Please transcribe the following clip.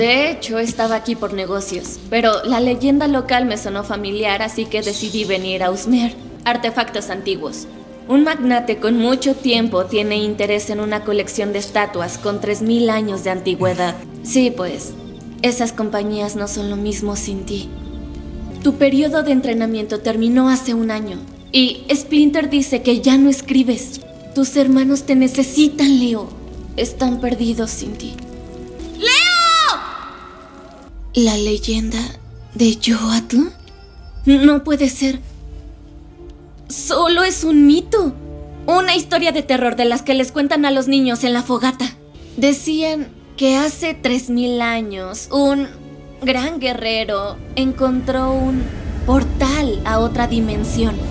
De hecho, estaba aquí por negocios, pero la leyenda local me sonó familiar, así que decidí venir a husmear artefactos antiguos. Un magnate con mucho tiempo tiene interés en una colección de estatuas con 3000 años de antigüedad. Sí, pues, esas compañías no son lo mismo sin ti. Tu periodo de entrenamiento terminó hace un año y Splinter dice que ya no escribes. Tus hermanos te necesitan, Leo. Están perdidos sin ti. ¿La leyenda de Yoatl? No puede ser. Solo es un mito. Una historia de terror de las que les cuentan a los niños en la fogata. Decían que hace 3000 años un gran guerrero encontró un portal a otra dimensión.